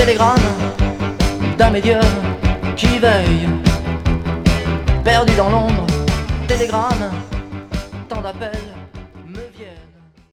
télégramme d'un médium qui veille, perdu dans l'ombre. Télégramme, tant d'appels.